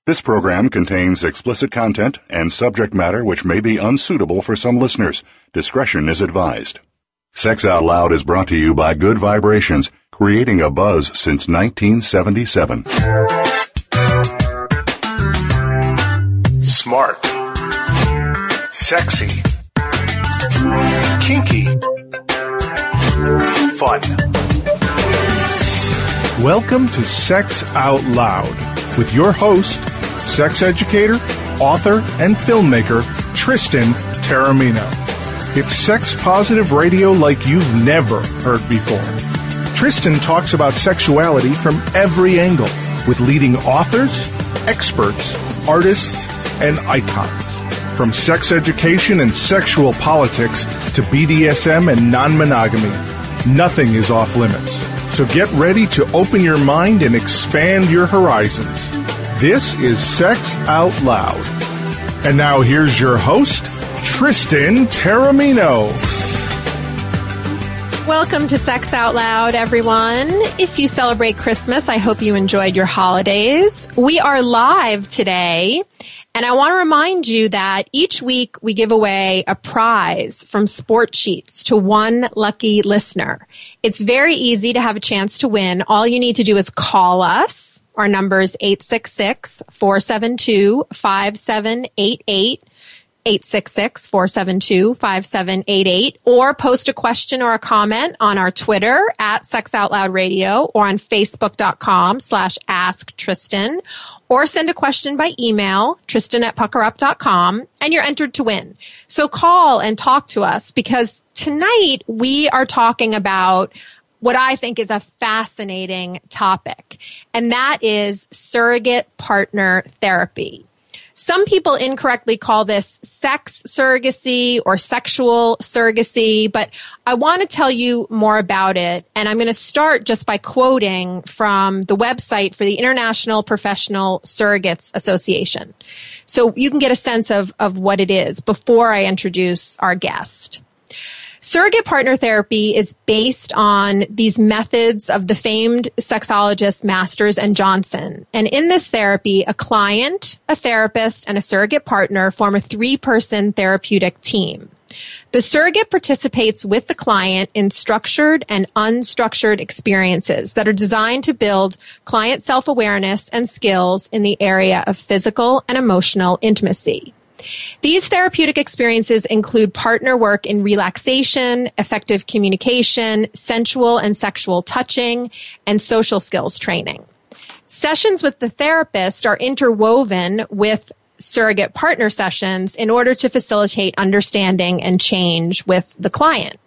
This program contains explicit content and subject matter which may be unsuitable for some listeners. Discretion is advised. Sex Out Loud is brought to you by Good Vibrations, creating a buzz since 1977. Smart. Sexy. Kinky. Fun. Welcome to Sex Out Loud with your host, sex educator, author, and filmmaker, Tristan Taormino. It's sex-positive radio like you've never heard before. Tristan talks about sexuality from every angle with leading authors, experts, artists, and icons. From sex education and sexual politics to BDSM and non-monogamy, nothing is off limits. So get ready to open your mind and expand your horizons. This is Sex Out Loud. And now here's your host, Tristan Taormino. Welcome to Sex Out Loud, everyone. If you celebrate Christmas, I hope you enjoyed your holidays. We are live today, and I want to remind you that each week we give away a prize from Sport Sheets to one lucky listener. It's very easy to have a chance to win. All you need to do is call us. Our number is 866-472-5788, 866-472-5788, or post a question or a comment on our Twitter at Sex Out Loud Radio or on Facebook.com/AskTristan, or send a question by email, Tristan@puckerup.com, and you're entered to win. So call and talk to us, because tonight we are talking about what I think is a fascinating topic, and that is surrogate partner therapy. Some people incorrectly call this sex surrogacy or sexual surrogacy, but I want to tell you more about it, and I'm going to start just by quoting from the website for the International Professional Surrogates Association, so you can get a sense of what it is before I introduce our guest. Surrogate partner therapy is based on these methods of the famed sexologists Masters and Johnson. And in this therapy, a client, a therapist, and a surrogate partner form a three-person therapeutic team. The surrogate participates with the client in structured and unstructured experiences that are designed to build client self-awareness and skills in the area of physical and emotional intimacy. These therapeutic experiences include partner work in relaxation, effective communication, sensual and sexual touching, and social skills training. Sessions with the therapist are interwoven with surrogate partner sessions in order to facilitate understanding and change with the client.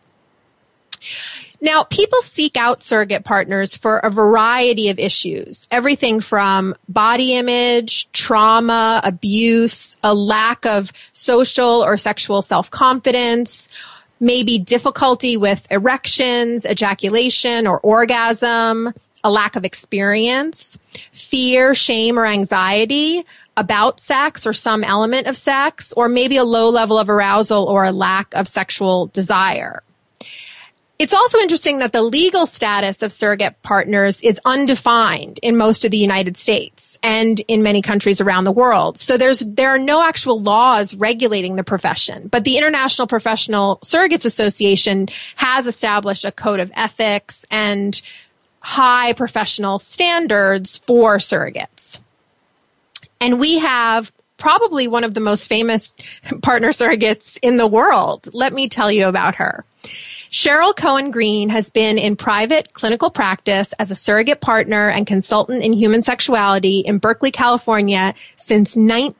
Now, people seek out surrogate partners for a variety of issues, everything from body image, trauma, abuse, a lack of social or sexual self-confidence, maybe difficulty with erections, ejaculation, or orgasm, a lack of experience, fear, shame, or anxiety about sex or some element of sex, or maybe a low level of arousal or a lack of sexual desire. It's also interesting that the legal status of surrogate partners is undefined in most of the United States and in many countries around the world. So there are no actual laws regulating the profession, but the International Professional Surrogates Association has established a code of ethics and high professional standards for surrogates. And we have probably one of the most famous partner surrogates in the world. Let me tell you about her. Cheryl Cohen Green has been in private clinical practice as a surrogate partner and consultant in human sexuality in Berkeley, California since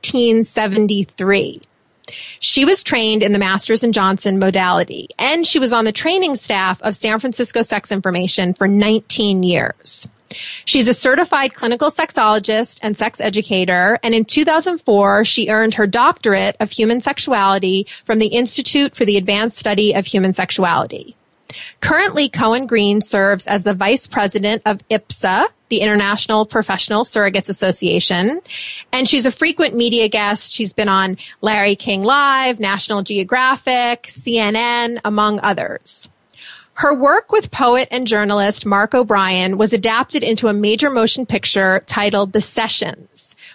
1973. She was trained in the Masters and Johnson modality, and she was on the training staff of San Francisco Sex Information for 19 years. She's a certified clinical sexologist and sex educator, and in 2004, she earned her doctorate of human sexuality from the Institute for the Advanced Study of Human Sexuality. Currently, Cohen Green serves as the vice president of IPSA, the International Professional Surrogates Association, and she's a frequent media guest. She's been on Larry King Live, National Geographic, CNN, among others. Her work with poet and journalist Mark O'Brien was adapted into a major motion picture titled The Sessions,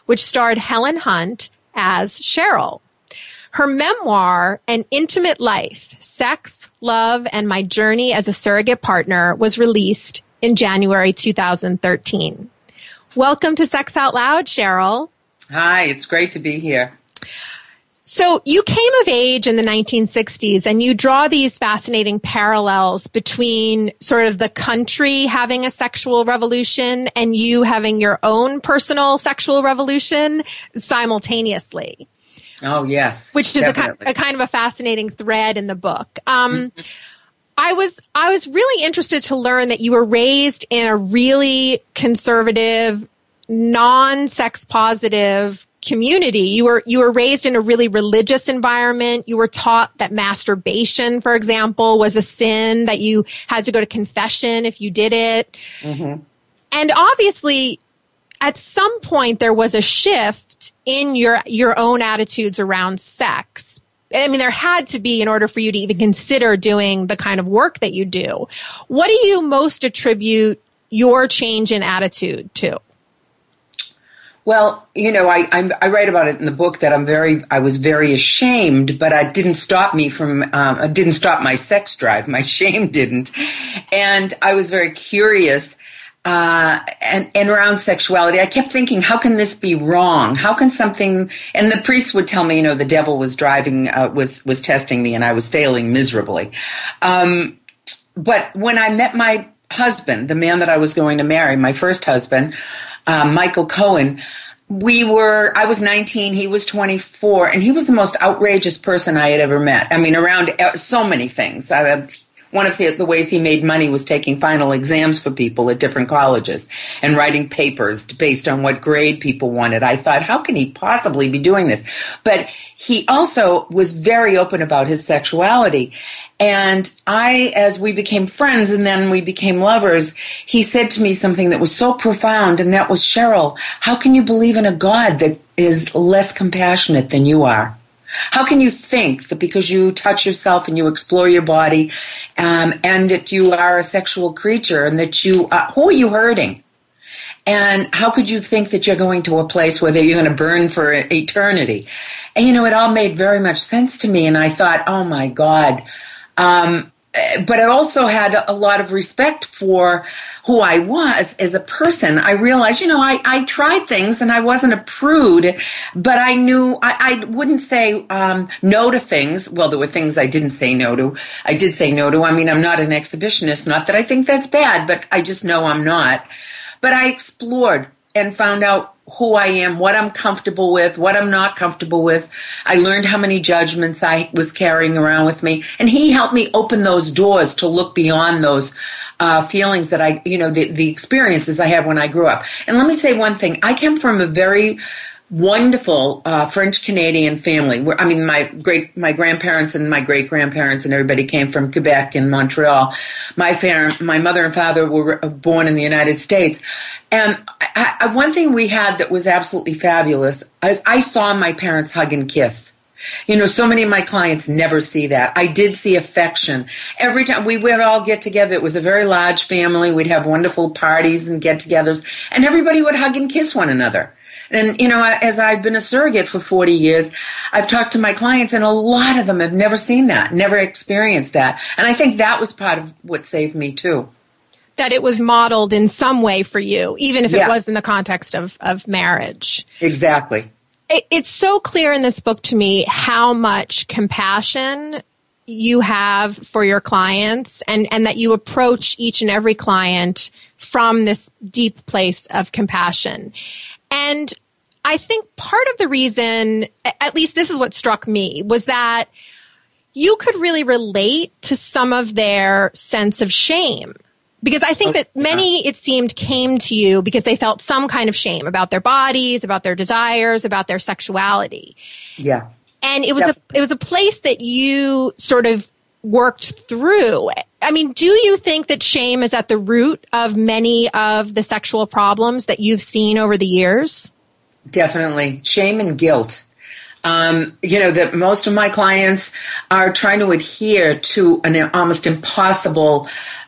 which starred Helen Hunt as Cheryl. Her memoir, An Intimate Life, Sex, Love, and My Journey as a Surrogate Partner, was released in January 2013. Welcome to Sex Out Loud, Cheryl. Hi, it's great to be here. So you came of age in the 1960s, and you draw these fascinating parallels between sort of the country having a sexual revolution and you having your own personal sexual revolution simultaneously. Oh, yes. Which is a kind of a fascinating thread in the book. I was really interested to learn that you were raised in a really conservative, non-sex positive community. You were raised in a really religious environment. You were taught that masturbation, for example, was a sin, that you had to go to confession if you did it. Mm-hmm. And obviously, at some point, there was a shift in your own attitudes around sex. I mean, there had to be in order for you to even consider doing the kind of work that you do. What do you most attribute your change in attitude to? Well, I write about it in the book that I was very ashamed, but it didn't stop me from, it didn't stop my sex drive. My shame didn't. And I was very curious. And around sexuality, I kept thinking, how can this be wrong? How can something, and the priest would tell me, the devil was was testing me and I was failing miserably. But when I met my husband, the man that I was going to marry, my first husband, Michael Cohen, I was 19, he was 24, and he was the most outrageous person I had ever met. I mean, around so many things. One of the ways he made money was taking final exams for people at different colleges and writing papers based on what grade people wanted. I thought, how can he possibly be doing this? But he also was very open about his sexuality. And as we became friends and then we became lovers, he said to me something that was so profound, and that was, Cheryl, how can you believe in a God that is less compassionate than you are? How can you think that because you touch yourself and you explore your body and that you are a sexual creature and that who are you hurting? And how could you think that you're going to a place where you're going to burn for eternity? And, it all made very much sense to me. And I thought, oh, my God. But I also had a lot of respect for who I was as a person. I realized, I tried things and I wasn't a prude, but I knew I wouldn't say no to things. Well, there were things I didn't say no to. I did say no to. I mean, I'm not an exhibitionist. Not that I think that's bad, but I just know I'm not. But I explored and found out who I am, what I'm comfortable with, what I'm not comfortable with. I learned how many judgments I was carrying around with me. And he helped me open those doors to look beyond those feelings that the experiences I had when I grew up. And let me say one thing. I came from a very wonderful French-Canadian family. My grandparents and my great-grandparents and everybody came from Quebec and Montreal. My mother and father were born in the United States. And one thing we had that was absolutely fabulous is I saw my parents hug and kiss. So many of my clients never see that. I did see affection. Every time we would all get together, it was a very large family. We'd have wonderful parties and get-togethers, and everybody would hug and kiss one another. And, as I've been a surrogate for 40 years, I've talked to my clients, and a lot of them have never seen that, never experienced that. And I think that was part of what saved me, too. That it was modeled in some way for you, even if it was in the context of marriage. Exactly. It's so clear in this book to me how much compassion you have for your clients and that you approach each and every client from this deep place of compassion. And I think part of the reason, at least this is what struck me, was that you could really relate to some of their sense of shame. Because I think that many, it seemed, came to you because they felt some kind of shame about their bodies, about their desires, about their sexuality. Yeah. And it was a place that you sort of worked through. I mean, do you think that shame is at the root of many of the sexual problems that you've seen over the years? Definitely. Shame and guilt. That most of my clients are trying to adhere to an almost impossible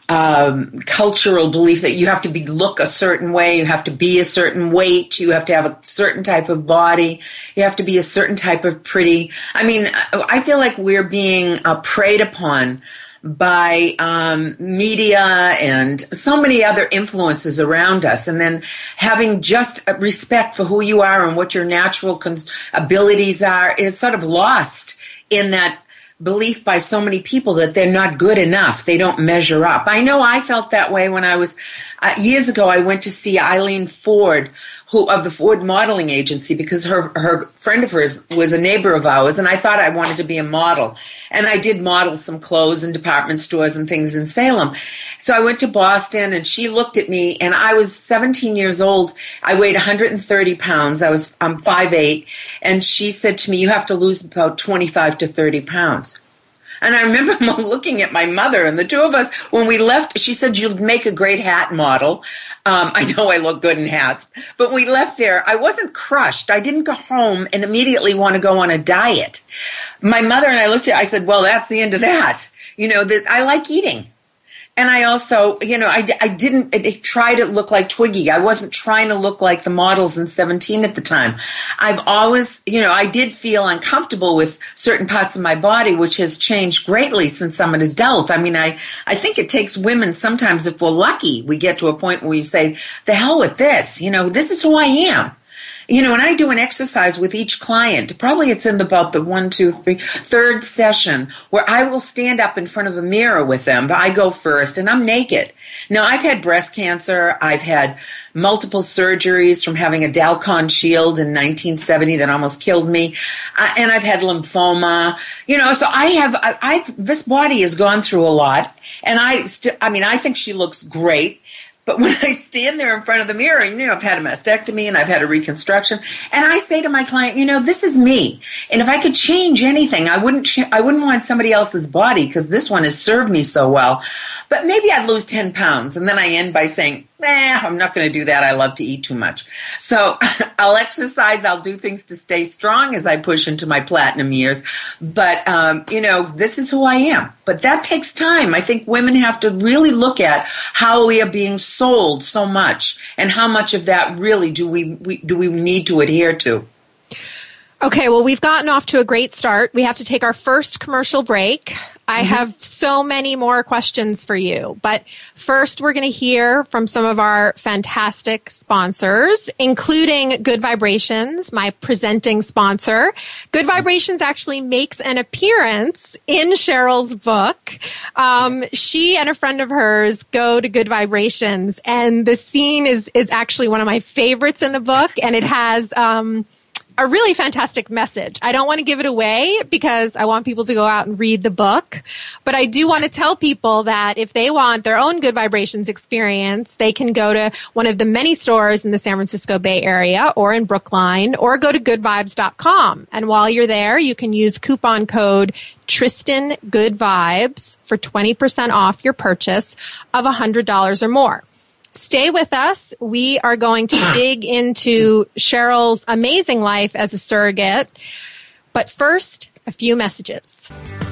cultural belief that you have to look a certain way, you have to be a certain weight, you have to have a certain type of body, you have to be a certain type of pretty. I mean, I feel like we're being preyed upon by media and so many other influences around us, and then having just respect for who you are and what your natural abilities are is sort of lost in that belief by so many people that they're not good enough. They don't measure up. I know I felt that way when I was, years ago, I went to see Eileen Ford, of the Ford Modeling Agency, because her friend of hers was a neighbor of ours, and I thought I wanted to be a model. And I did model some clothes in department stores and things in Salem. So I went to Boston, and she looked at me, and I was 17 years old. I weighed 130 pounds. I'm 5'8", and she said to me, "You have to lose about 25 to 30 pounds." And I remember looking at my mother, and the two of us, when we left, she said, "You'll make a great hat model." I know I look good in hats. But we left there. I wasn't crushed. I didn't go home and immediately want to go on a diet. My mother and I looked at it. I said, "Well, that's the end of that. I like eating." And I also, I didn't try to look like Twiggy. I wasn't trying to look like the models in 17 at the time. I've always, I did feel uncomfortable with certain parts of my body, which has changed greatly since I'm an adult. I mean, I think it takes women sometimes, if we're lucky, we get to a point where you say, "The hell with this. This is who I am." And I do an exercise with each client. Probably it's in about the 1, 2, 3, third session where I will stand up in front of a mirror with them. But I go first, and I'm naked. Now, I've had breast cancer. I've had multiple surgeries from having a Dalcon shield in 1970 that almost killed me. And I've had lymphoma. So this body has gone through a lot. And I think she looks great. But when I stand there in front of the mirror, I've had a mastectomy and I've had a reconstruction, and I say to my client, this is me. And if I could change anything, I wouldn't want somebody else's body, because this one has served me so well. But maybe I'd lose 10 pounds. And then I end by saying, I'm not going to do that. I love to eat too much. So I'll exercise. I'll do things to stay strong as I push into my platinum years. But, this is who I am. But that takes time. I think women have to really look at how we are being sold so much, and how much of that really do we need to adhere to. Okay, well, we've gotten off to a great start. We have to take our first commercial break. I have so many more questions for you. But first, we're going to hear from some of our fantastic sponsors, including Good Vibrations, my presenting sponsor. Good Vibrations actually makes an appearance in Cheryl's book. She and a friend of hers go to Good Vibrations, and the scene is actually one of my favorites in the book, and it has a really fantastic message. I don't want to give it away because I want people to go out and read the book, but I do want to tell people that if they want their own Good Vibrations experience, they can go to one of the many stores in the San Francisco Bay Area or in Brookline, or go to goodvibes.com. And while you're there, you can use coupon code Tristan Good Vibes for 20% off your purchase of $100 or more. Stay with us. We are going to dig into Cheryl's amazing life as a surrogate. But first, a few messages.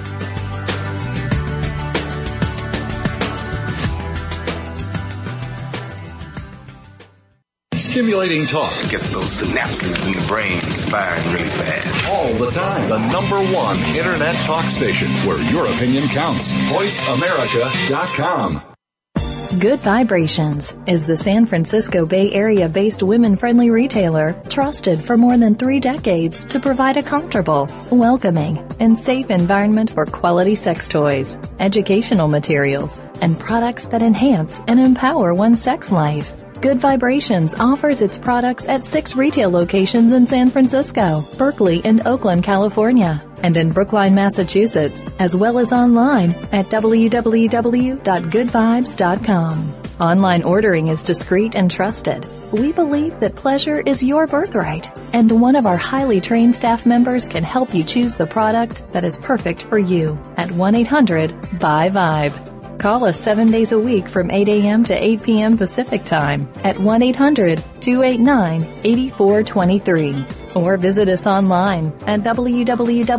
Stimulating talk gets those synapses in the brain firing really fast. All the time. The #1 Internet talk station where your opinion counts. VoiceAmerica.com. Good Vibrations is the San Francisco Bay Area-based women-friendly retailer trusted for more than 3 decades to provide a comfortable, welcoming, and safe environment for quality sex toys, educational materials, and products that enhance and empower one's sex life. Good Vibrations offers its products at 6 retail locations in San Francisco, Berkeley, and Oakland, California, and in Brookline, Massachusetts, as well as online at www.goodvibes.com. Online ordering is discreet and trusted. We believe that pleasure is your birthright, and one of our highly trained staff members can help you choose the product that is perfect for you at 1-800-BUY-VIBE. Call us 7 days a week from 8 a.m. to 8 p.m. Pacific Time at 1-800-289-8423. Or visit us online at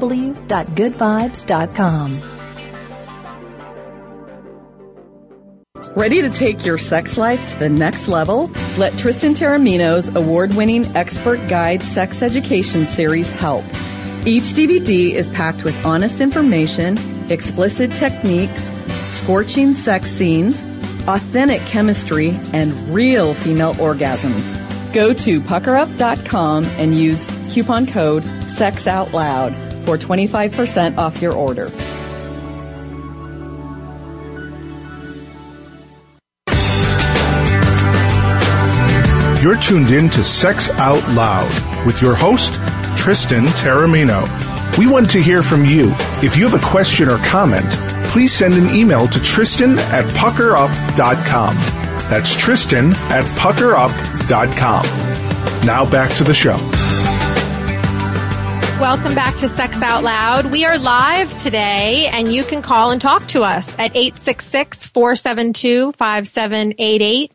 www.goodvibes.com. Ready to take your sex life to the next level? Let Tristan Taormino's award-winning expert guide sex education series help. Each DVD is packed with honest information, explicit techniques, scorching sex scenes, authentic chemistry, and real female orgasms. Go to puckerup.com and use coupon code SEXOUTLOUD for 25% off your order. You're tuned in to Sex Out Loud with your host, Tristan Taormino. We want to hear from you. If you have a question or comment, please send an email to Tristan@puckerup.com. That's Tristan@puckerup.com. Now back to the show. Welcome back to Sex Out Loud. We are live today, and you can call and talk to us at 866-472-5788.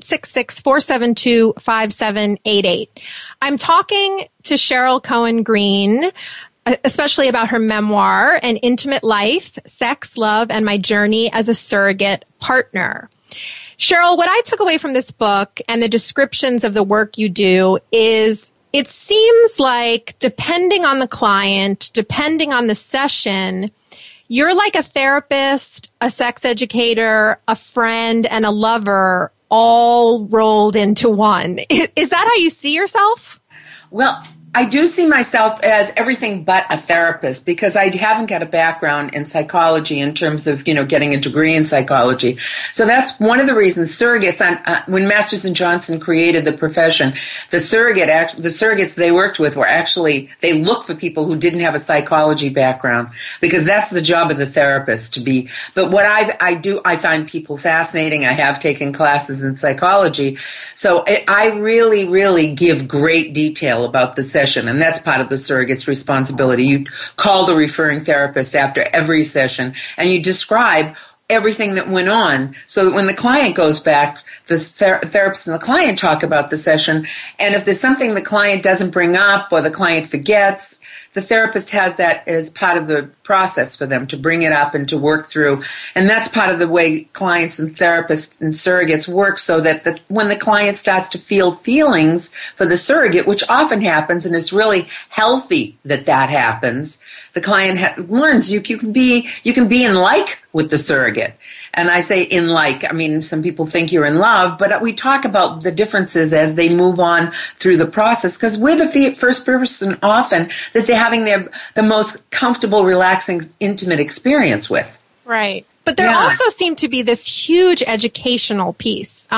866-472-5788. I'm talking to Cheryl Cohen Green, especially about her memoir, An Intimate Life, Sex, Love, and My Journey as a Surrogate Partner. Cheryl, what I took away from this book and the descriptions of the work you do is it seems like depending on the client, depending on the session, you're like a therapist, a sex educator, a friend, and a lover all rolled into one. Is that how you see yourself? Well, I do see myself as everything but a therapist because I haven't got a background in psychology in terms of, getting a degree in psychology. So that's one of the reasons surrogates, when Masters and Johnson created the profession, the surrogates they worked with were actually, they looked for people who didn't have a psychology background because that's the job of the therapist to be. But what I find people fascinating. I have taken classes in psychology. So I really, really give great detail about the session, and that's part of the surrogate's responsibility. You call the referring therapist after every session, and you describe everything that went on so that when the client goes back, the therapist and the client talk about the session, and if there's something the client doesn't bring up or the client forgets, the therapist has that as part of the process for them to bring it up and to work through. And that's part of the way clients and therapists and surrogates work so that when the client starts to feel feelings for the surrogate, which often happens, and it's really healthy that happens, the client learns you can be in like with the surrogate. And I say in like, I mean, some people think you're in love, but we talk about the differences as they move on through the process because we're the first person often that they're having the most comfortable, relaxing, intimate experience with. Right. But there also seemed to be this huge educational piece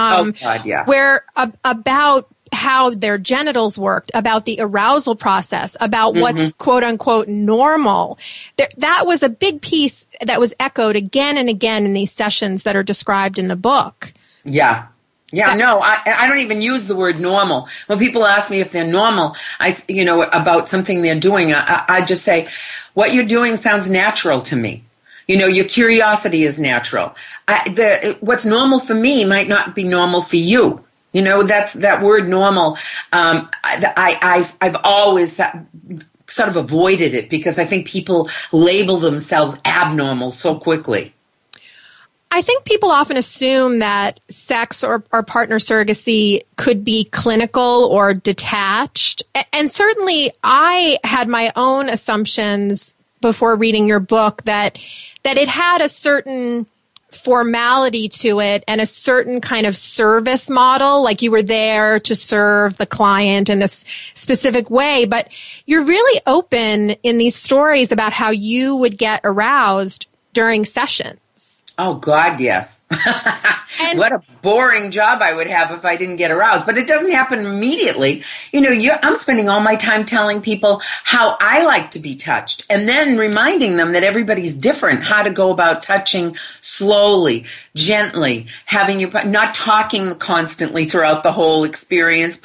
where about how their genitals worked, about the arousal process, about what's quote unquote normal. That was a big piece that was echoed again and again in these sessions that are described in the book. Yeah. Yeah, I don't even use the word normal. When people ask me if they're normal, about something they're doing, I just say, what you're doing sounds natural to me. Your curiosity is natural. What's normal for me might not be normal for you. That's that word normal. I've always sort of avoided it because I think people label themselves abnormal so quickly. I think people often assume that sex or partner surrogacy could be clinical or detached. And certainly I had my own assumptions before reading your book that it had a certain formality to it and a certain kind of service model, like you were there to serve the client in this specific way. But you're really open in these stories about how you would get aroused during sessions. Oh, God, yes. What a boring job I would have if I didn't get aroused. But it doesn't happen immediately. I'm spending all my time telling people how I like to be touched and then reminding them that everybody's different, how to go about touching slowly, gently, not talking constantly throughout the whole experience, but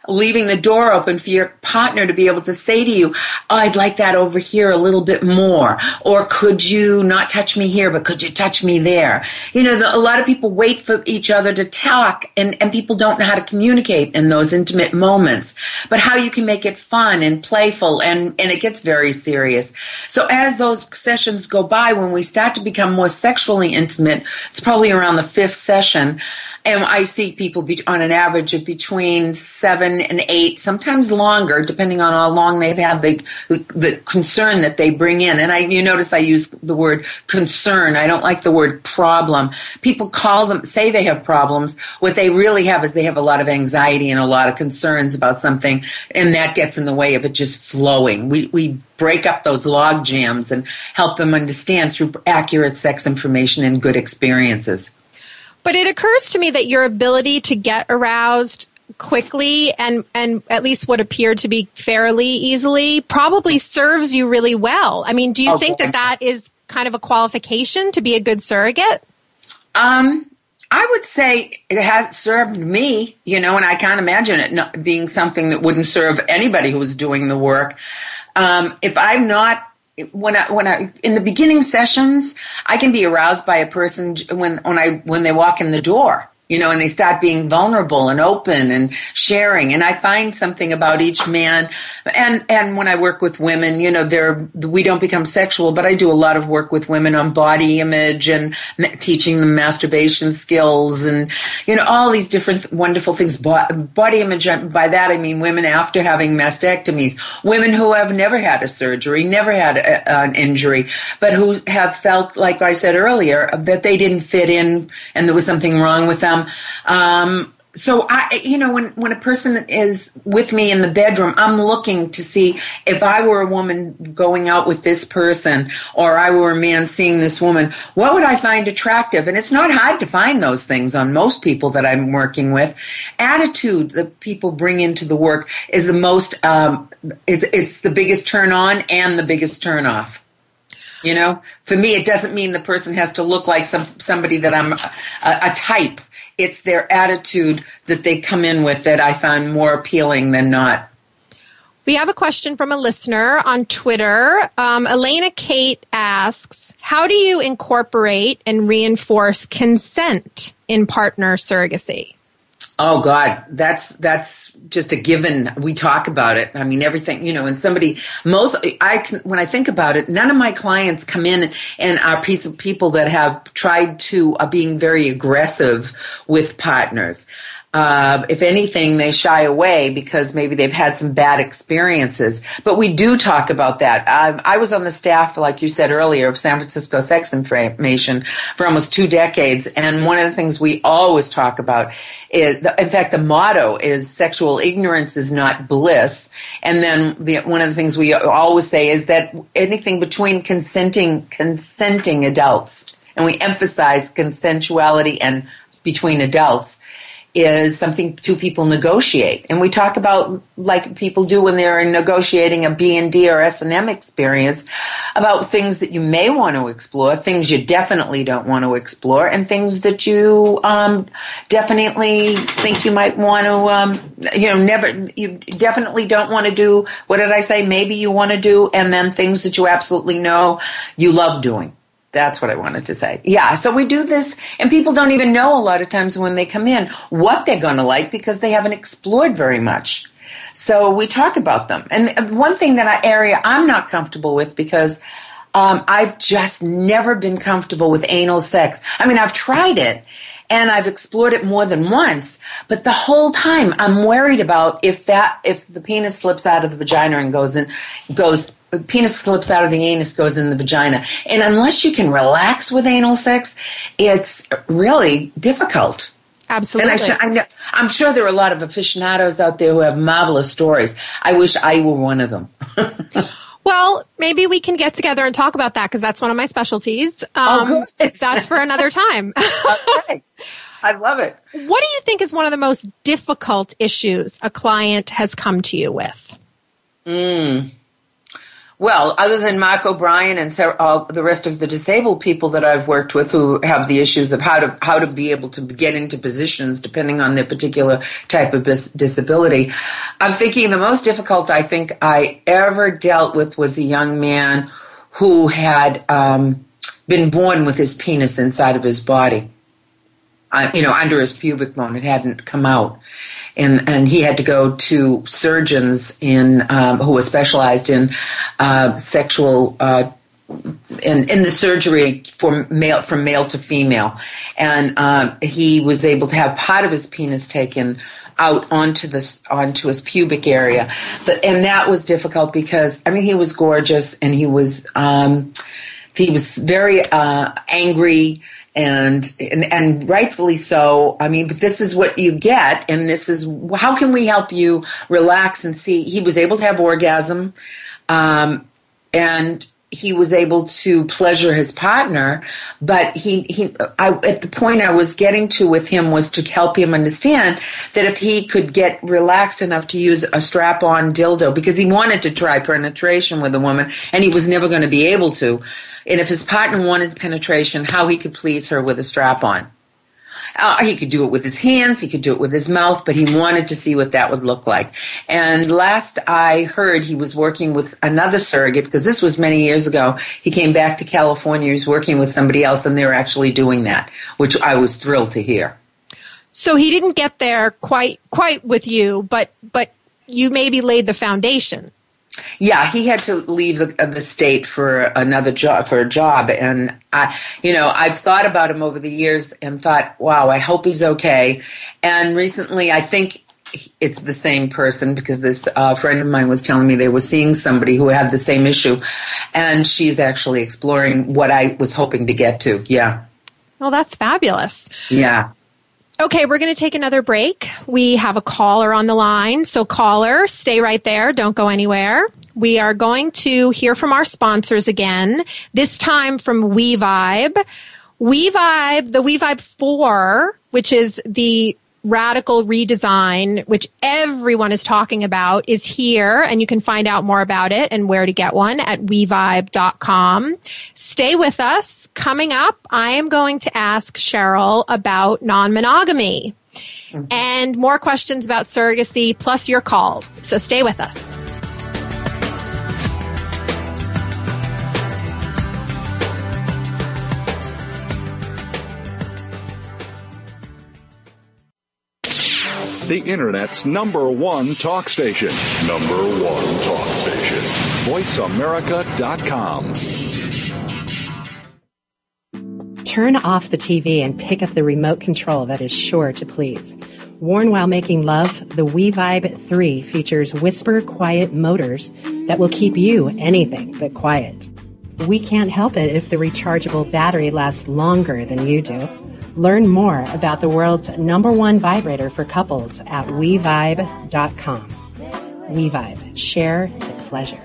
leaving the door open for your partner to be able to say to you, oh, I'd like that over here a little bit more. Or could you not touch me here, but could you touch me there? A lot of people wait for each other to talk, and people don't know how to communicate in those intimate moments. But how you can make it fun and playful, and it gets very serious. So as those sessions go by, when we start to become more sexually intimate, it's probably around the 5th session, and I see people on an average of between 7 and 8, sometimes longer, depending on how long they've had the concern that they bring in. And you notice I use the word concern. I don't like the word problem. People say they have problems. What they really have is they have a lot of anxiety and a lot of concerns about something, and that gets in the way of it just flowing. We break up those log jams and help them understand through accurate sex information and good experiences. But it occurs to me that your ability to get aroused quickly and at least what appeared to be fairly easily probably serves you really well. I mean, do you think that is kind of a qualification to be a good surrogate? I would say it has served me, and I can't imagine it not being something that wouldn't serve anybody who was doing the work. If I'm not, when I in the beginning sessions, I can be aroused by a person when they walk in the door. And they start being vulnerable and open and sharing. And I find something about each man. And when I work with women, we don't become sexual, but I do a lot of work with women on body image and teaching them masturbation skills and, all these different wonderful things. Body image, by that I mean women after having mastectomies, women who have never had a surgery, never had an injury, but who have felt, like I said earlier, that they didn't fit in and there was something wrong with them. So when a person is with me in the bedroom, I'm looking to see if I were a woman going out with this person or I were a man seeing this woman, what would I find attractive? And it's not hard to find those things on most people that I'm working with. Attitude that people bring into the work is the most, it's the biggest turn on and the biggest turn off. For me, it doesn't mean the person has to look like somebody that I'm a type. It's their attitude that they come in with that I find more appealing than not. We have a question from a listener on Twitter. Elena Kate asks, how do you incorporate and reinforce consent in partner surrogacy? Oh God, that's just a given. We talk about it. I mean, everything, when I think about it, none of my clients come in and are people that have tried to being very aggressive with partners. If anything, they shy away because maybe they've had some bad experiences. But we do talk about that. I was on the staff, like you said earlier, of San Francisco Sex Information for almost 2 decades. And one of the things we always talk about is, in fact, the motto is sexual ignorance is not bliss. And then one of the things we always say is that anything between consenting adults, and we emphasize consensuality and between adults, is something 2 people negotiate. And we talk about, like people do when they're negotiating a B&D or S&M experience, about things that you may want to explore, things you definitely don't want to explore, and things that you definitely think you might want to, you definitely don't want to do. What did I say? Maybe you want to do, and then things that you absolutely know you love doing. That's what I wanted to say. Yeah, so we do this, and people don't even know a lot of times when they come in what they're going to like because they haven't explored very much. So we talk about them. And one thing I'm not comfortable with because I've just never been comfortable with anal sex. I mean, I've tried it, and I've explored it more than once, but the whole time I'm worried about if the penis slips out of the vagina and penis slips out of the anus, goes in the vagina. And unless you can relax with anal sex, it's really difficult. Absolutely. And I'm sure there are a lot of aficionados out there who have marvelous stories. I wish I were one of them. Well, maybe we can get together and talk about that because that's one of my specialties. That's for another time. Okay. I love it. What do you think is one of the most difficult issues a client has come to you with? Well, other than Mark O'Brien and the rest of the disabled people that I've worked with who have the issues of how to be able to get into positions depending on their particular type of disability, I'm thinking the most difficult I think I ever dealt with was a young man who had been born with his penis inside of his body, under his pubic bone. It hadn't come out. And he had to go to surgeons who were specialized in sexual in the surgery from male to female, and he was able to have part of his penis taken out onto his pubic area, and that was difficult because he was gorgeous and he was very angry. And rightfully so. But this is what you get, and this is how can we help you relax and see. He was able to have orgasm, and he was able to pleasure his partner. But at the point I was getting to with him was to help him understand that if he could get relaxed enough to use a strap-on dildo, because he wanted to try penetration with a woman, and he was never going to be able to. And if his partner wanted penetration, how he could please her with a strap-on. He could do it with his hands, he could do it with his mouth, but he wanted to see what that would look like. And last I heard, he was working with another surrogate, because this was many years ago. He came back to California, he was working with somebody else, and they were actually doing that, which I was thrilled to hear. So he didn't get there quite with you, but you maybe laid the foundation. Yeah, he had to leave the state for another job, and I've thought about him over the years and thought, wow, I hope he's okay. And recently, I think it's the same person, because this friend of mine was telling me they were seeing somebody who had the same issue, and she's actually exploring what I was hoping to get to. Yeah. Well, that's fabulous. Yeah. Okay, we're going to take another break. We have a caller on the line. So caller, stay right there. Don't go anywhere. We are going to hear from our sponsors again, this time from WeVibe. WeVibe, the WeVibe 4, which is the radical redesign, which everyone is talking about, is here, and you can find out more about it and where to get one at wevibe.com. Stay with us. Coming up, I am going to ask Cheryl about non-monogamy and more questions about surrogacy, plus your calls. So stay with us. The Internet's #1 talk station. #1 talk station. VoiceAmerica.com. Turn off the TV and pick up the remote control that is sure to please. Worn while making love, the WeVibe 3 features whisper quiet motors that will keep you anything but quiet. We can't help it if the rechargeable battery lasts longer than you do. Learn more about the world's #1 vibrator for couples at WeVibe.com. WeVibe. Share the pleasure.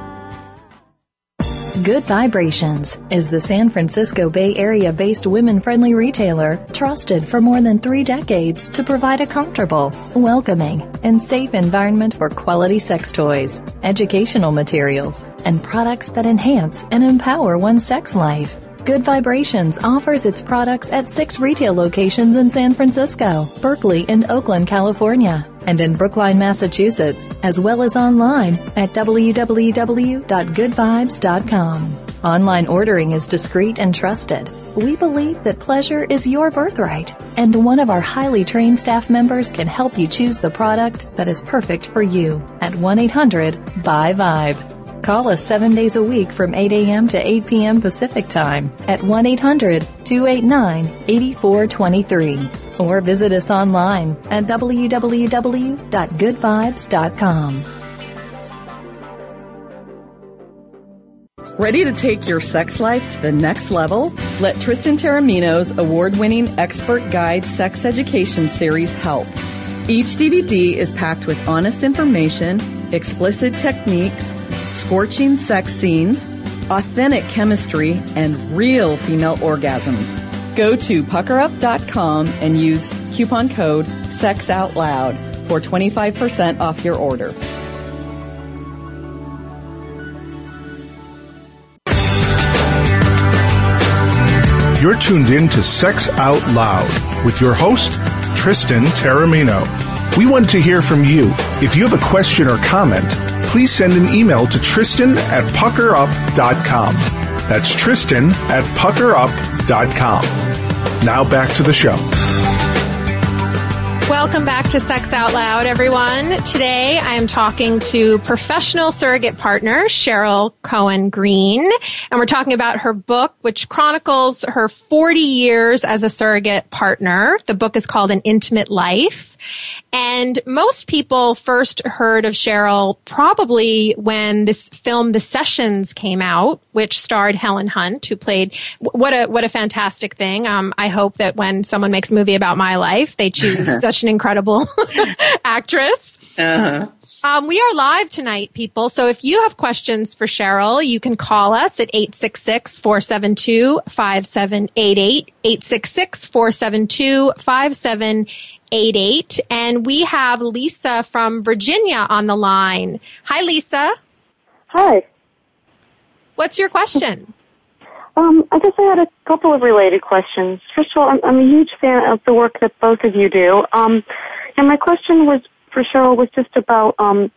Good Vibrations is the San Francisco Bay Area-based women-friendly retailer trusted for more than 3 decades to provide a comfortable, welcoming, and safe environment for quality sex toys, educational materials, and products that enhance and empower one's sex life. Good Vibrations offers its products at 6 retail locations in San Francisco, Berkeley, and Oakland, California, and in Brookline, Massachusetts, as well as online at www.goodvibes.com. Online ordering is discreet and trusted. We believe that pleasure is your birthright, and one of our highly trained staff members can help you choose the product that is perfect for you at 1-800-BUY-VIBE. Call us 7 days a week from 8 a.m. to 8 p.m. Pacific Time at 1-800-289-8423 or visit us online at www.goodvibes.com. Ready to take your sex life to the next level? Let Tristan Taormino's award-winning expert guide sex education series help. Each DVD is packed with honest information, explicit techniques, scorching sex scenes, authentic chemistry, and real female orgasms. Go to puckerup.com and use coupon code SEXOUTLOUD for 25% off your order. You're tuned in to Sex Out Loud with your host, Tristan Taormino. We want to hear from you. If you have a question or comment, please send an email to Tristan@puckerup.com. That's Tristan@puckerup.com. Now back to the show. Welcome back to Sex Out Loud, everyone. Today I am talking to professional surrogate partner Cheryl Cohen Green, and we're talking about her book, which chronicles her 40 years as a surrogate partner. The book is called An Intimate Life. And most people first heard of Cheryl probably when this film The Sessions came out, which starred Helen Hunt, who played what a fantastic thing. I hope that when someone makes a movie about my life, they choose such an incredible actress. We are live tonight, people. So if you have questions for Cheryl, you can call us at 866-472-5788, 866-472-5788. And we have Lisa from Virginia on the line. Hi, Lisa. Hi. What's your question? I guess I had a couple of related questions. First of all, I'm a huge fan of the work that both of you do. And my question was for Cheryl was just about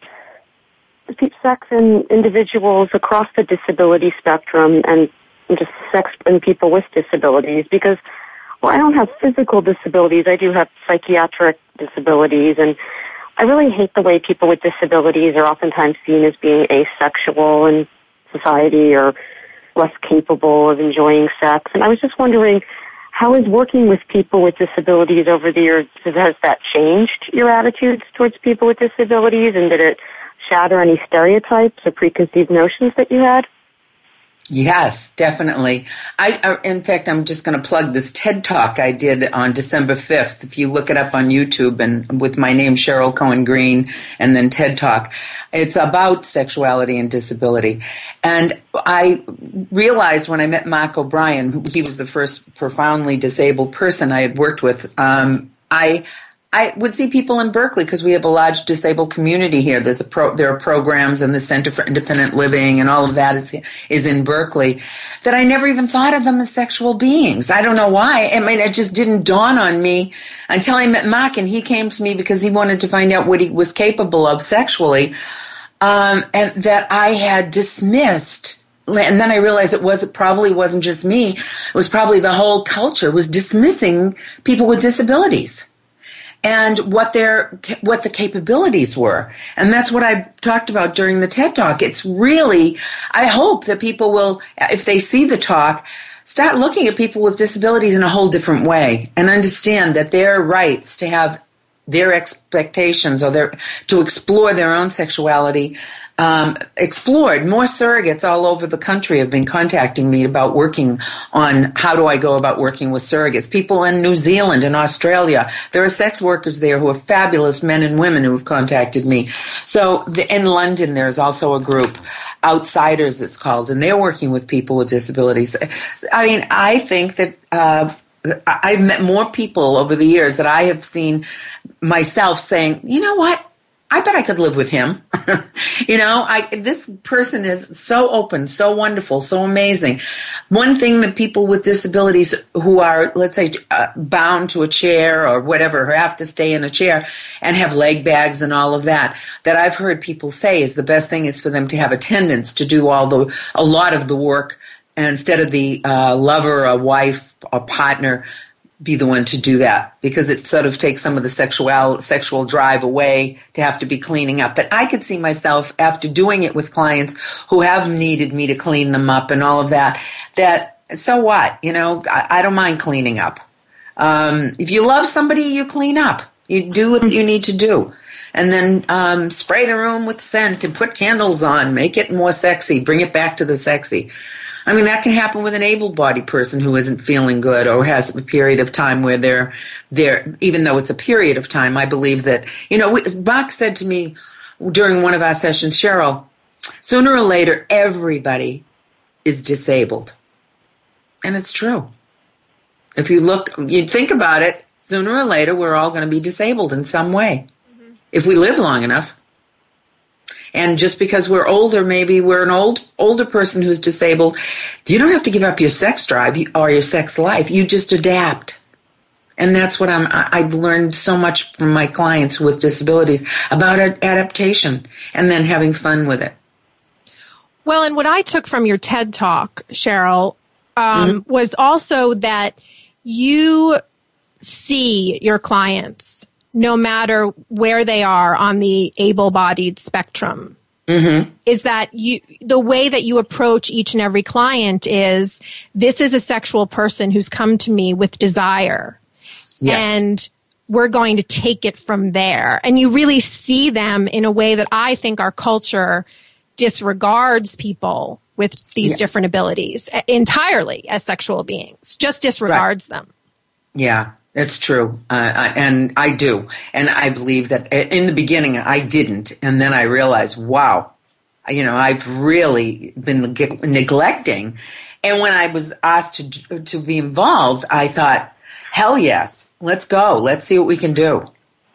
sex in individuals across the disability spectrum and just sex in people with disabilities. Because, well, I don't have physical disabilities. I do have psychiatric disabilities. And I really hate the way people with disabilities are oftentimes seen as being asexual in society or less capable of enjoying sex. And I was just wondering, how is working with people with disabilities over the years, has that changed your attitudes towards people with disabilities? And did it shatter any stereotypes or preconceived notions that you had? Yes, definitely. In fact, I'm just going to plug this TED Talk I did on December 5th. If you look it up on YouTube and with my name, Cheryl Cohen Green, and then TED Talk, it's about sexuality and disability. And I realized when I met Mark O'Brien, he was the first profoundly disabled person I had worked with. I would see people in Berkeley because we have a large disabled community here. There are programs and the Center for Independent Living and all of that is in Berkeley that I never even thought of them as sexual beings. I don't know why. I mean, it just didn't dawn on me until I met Mark, and he came to me because he wanted to find out what he was capable of sexually, and that I had dismissed. And then I realized it probably wasn't just me. It was probably the whole culture was dismissing people with disabilities and what the capabilities were. And that's what I talked about during the TED Talk. It's really, I hope that people will, if they see the talk, start looking at people with disabilities in a whole different way and understand that their rights to have their expectations or to explore their own sexuality explored. More surrogates all over the country have been contacting me about working on how do I go about working with surrogates. People in New Zealand and Australia, there are sex workers there who are fabulous men and women who have contacted me. So in London, there's also a group, Outsiders it's called, and they're working with people with disabilities. I mean, I think that I've met more people over the years that I have seen myself saying, you know what? I bet I could live with him. This person is so open, so wonderful, so amazing. One thing that people with disabilities who are, let's say, bound to a chair or whatever, who have to stay in a chair and have leg bags and all of that I've heard people say is the best thing is for them to have attendants to do a lot of the work, and instead of the lover, a wife, a partner, be the one to do that, because it sort of takes some of the sexual drive away to have to be cleaning up. But I could see myself, after doing it with clients who have needed me to clean them up and all of that so what? I don't mind cleaning up. If you love somebody, you clean up. You do what you need to do. And then spray the room with scent and put candles on, make it more sexy, bring it back to the sexy. I mean, that can happen with an able-bodied person who isn't feeling good or has a period of time where they're even though it's a period of time, I believe that, Bach said to me during one of our sessions, Cheryl, sooner or later, everybody is disabled. And it's true. If you think about it, sooner or later, we're all going to be disabled in some way if we live long enough. And just because we're older, maybe we're an older person who's disabled, you don't have to give up your sex drive or your sex life. You just adapt. And that's what I've learned so much from my clients with disabilities about adaptation and then having fun with it. Well, and what I took from your TED Talk, Cheryl, was also that you see your clients no matter where they are on the able-bodied spectrum. Is that the way that you approach each and every client is, this is a sexual person who's come to me with desire. Yes. And we're going to take it from there. And you really see them in a way that I think our culture disregards people with these different abilities entirely as sexual beings, just disregards them. Yeah, it's true. And I do. And I believe that in the beginning I didn't. And then I realized, wow, I've really been neglecting. And when I was asked to be involved, I thought, hell yes. Let's go. Let's see what we can do.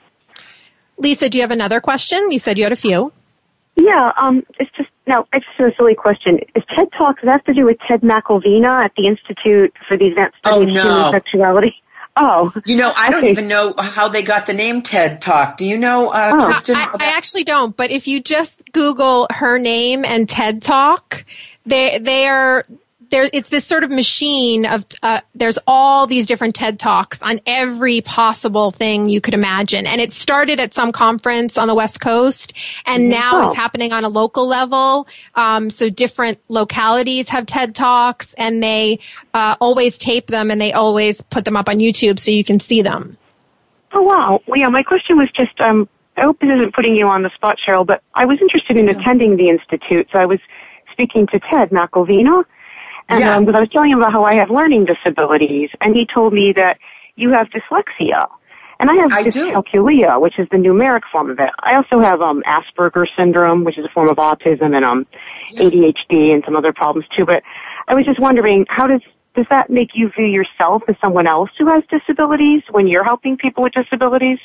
Lisa, do you have another question? You said you had a few. Yeah, it's just a silly question. Is TED Talk, does that have to do with Ted McElvena at the Institute for the Advanced Study of Human Sexuality? Oh. I don't even know how they got the name TED Talk. Do you know, Kristen? I actually don't, but if you just Google her name and TED Talk, they are... it's this sort of machine of, there's all these different TED Talks on every possible thing you could imagine. And it started at some conference on the West Coast, and now it's happening on a local level. So different localities have TED Talks, and they always tape them, and they always put them up on YouTube so you can see them. Oh, wow. Well, yeah, my question was just, I hope this isn't putting you on the spot, Cheryl, but I was interested in attending the Institute, so I was speaking to Ted McElvena. And because I was telling him about how I have learning disabilities, and he told me that you have dyslexia. And I have dyscalculia, which is the numeric form of it. I also have Asperger's syndrome, which is a form of autism, and ADHD and some other problems too. But I was just wondering, how does that make you view yourself as someone else who has disabilities when you're helping people with disabilities?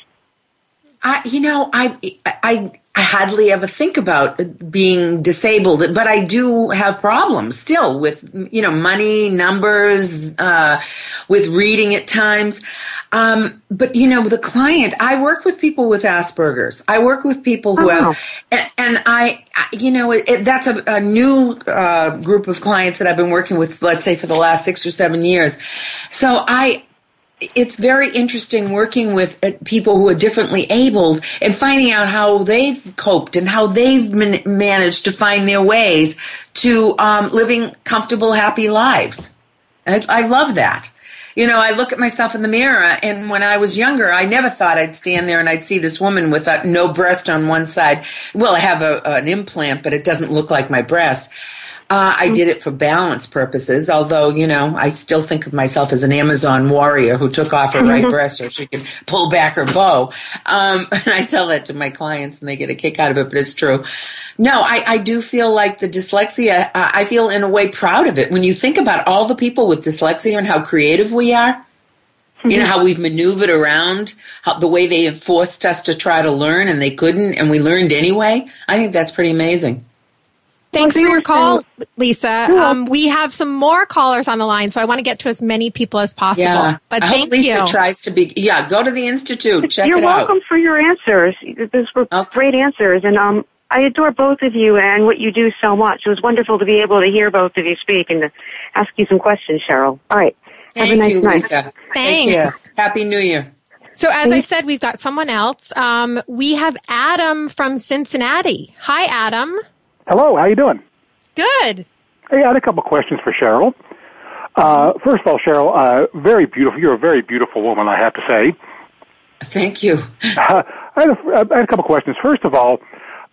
I hardly ever think about being disabled, but I do have problems still with, money, numbers, with reading at times. But, the client, I work with people with Asperger's. I work with people who have, and that's a new group of clients that I've been working with, let's say, for the last 6 or 7 years. So it's very interesting working with people who are differently abled and finding out how they've coped and how they've managed to find their ways to living comfortable, happy lives. I love that. I look at myself in the mirror, and when I was younger, I never thought I'd stand there and I'd see this woman with no breast on one side. Well, I have an implant, but it doesn't look like my breast. I did it for balance purposes, although, I still think of myself as an Amazon warrior who took off her right breast so she could pull back her bow. And I tell that to my clients, and they get a kick out of it, but it's true. No, I do feel like the dyslexia, I feel in a way proud of it. When you think about all the people with dyslexia and how creative we are, how we've maneuvered around, the way they have forced us to try to learn and they couldn't, and we learned anyway, I think that's pretty amazing. Thanks for your call, Lisa. We have some more callers on the line, so I want to get to as many people as possible. Yeah. But thank you. Lisa tries to be. Go to the Institute. Check it out. You're welcome for your answers. Those were great answers, and I adore both of you and what you do so much. It was wonderful to be able to hear both of you speak and to ask you some questions, Cheryl. All right. Have a nice night. Lisa. Thanks. Happy New Year. So as I said, we've got someone else. We have Adam from Cincinnati. Hi, Adam. Hello, how you doing? Good. Hey, I had a couple questions for Cheryl. First of all, Cheryl, very beautiful. You're a very beautiful woman, I have to say. Thank you. I had a couple questions. First of all,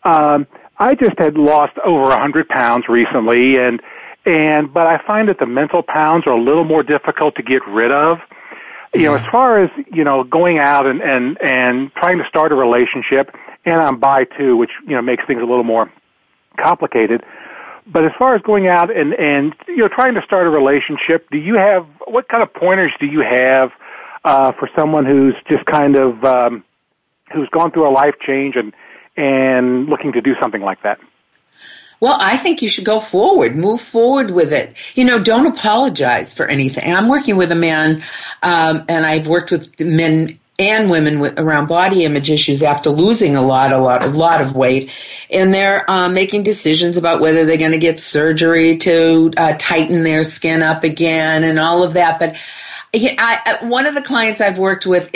I just had lost over 100 pounds recently, but I find that the mental pounds are a little more difficult to get rid of. As far as, going out and trying to start a relationship, and I'm bi too, which, makes things a little more complicated. But as far as going out and trying to start a relationship, what kind of pointers do you have for someone who's just kind of who's gone through a life change and and looking to do something like that? Well, I think you should go forward, move forward with it. Don't apologize for anything. I'm working with a man, and I've worked with men and women around body image issues after losing a lot of weight, and they're making decisions about whether they're going to get surgery to tighten their skin up again and all of that. But one of the clients I've worked with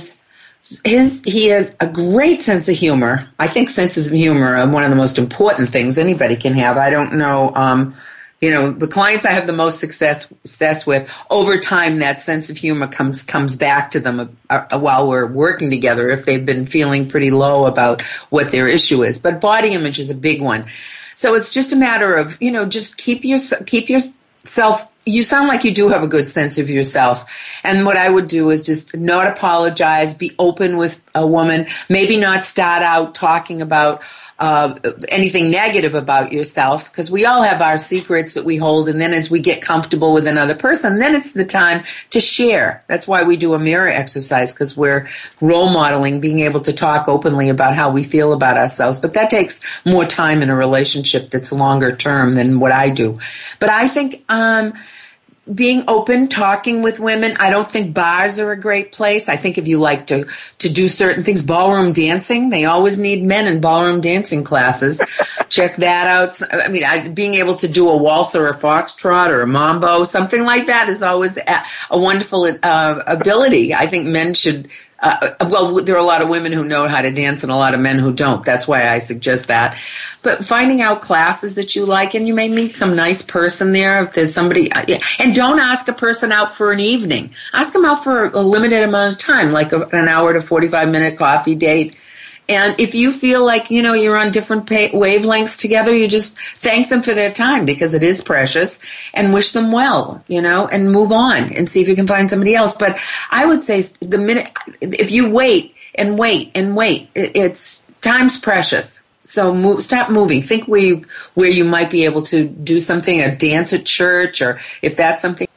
he has a great sense of humor. I think senses of humor are one of the most important things anybody can have. I don't know. The clients I have the most success with, over time, that sense of humor comes back to them while we're working together if they've been feeling pretty low about what their issue is. But body image is a big one. So it's just a matter of, just keep yourself. You sound like you do have a good sense of yourself. And what I would do is just not apologize, be open with a woman, maybe not start out talking about anything negative about yourself, because we all have our secrets that we hold, and then as we get comfortable with another person, then it's the time to share. That's why we do a mirror exercise, because we're role modeling, being able to talk openly about how we feel about ourselves. But that takes more time in a relationship that's longer term than what I do. But I think being open, talking with women. I don't think bars are a great place. I think if you like to do certain things, ballroom dancing, they always need men in ballroom dancing classes. Check that out. I mean, being able to do a waltz or a foxtrot or a mambo, something like that is always a wonderful ability. I think men should. There are a lot of women who know how to dance and a lot of men who don't. That's why I suggest that. But finding out classes that you like, and you may meet some nice person there if there's somebody. And don't ask a person out for an evening. Ask them out for a limited amount of time, like an hour to 45-minute coffee date. And if you feel like, you're on different wavelengths together, you just thank them for their time, because it is precious, and wish them well, and move on and see if you can find somebody else. But I would say if you wait and wait and wait, time's precious. So stop moving. Think where you might be able to do something, a dance at church, or if that's something.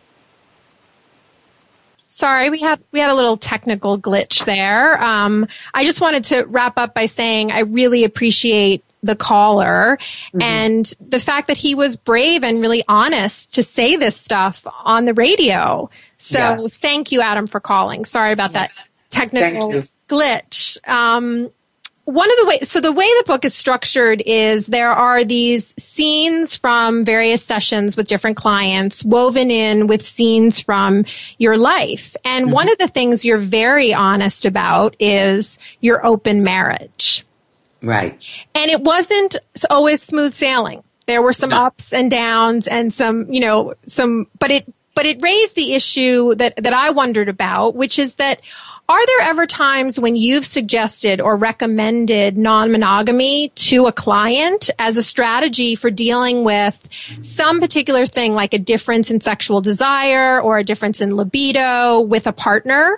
Sorry, we had a little technical glitch there. I just wanted to wrap up by saying I really appreciate the caller and the fact that he was brave and really honest to say this stuff on the radio. So Thank you, Adam, for calling. Sorry about that technical glitch. The way the book is structured is there are these scenes from various sessions with different clients woven in with scenes from your life. And one of the things you're very honest about is your open marriage. Right. And it wasn't always smooth sailing. There were some ups and downs and but it raised the issue that I wondered about, which is that are there ever times when you've suggested or recommended non-monogamy to a client as a strategy for dealing with some particular thing, like a difference in sexual desire or a difference in libido with a partner?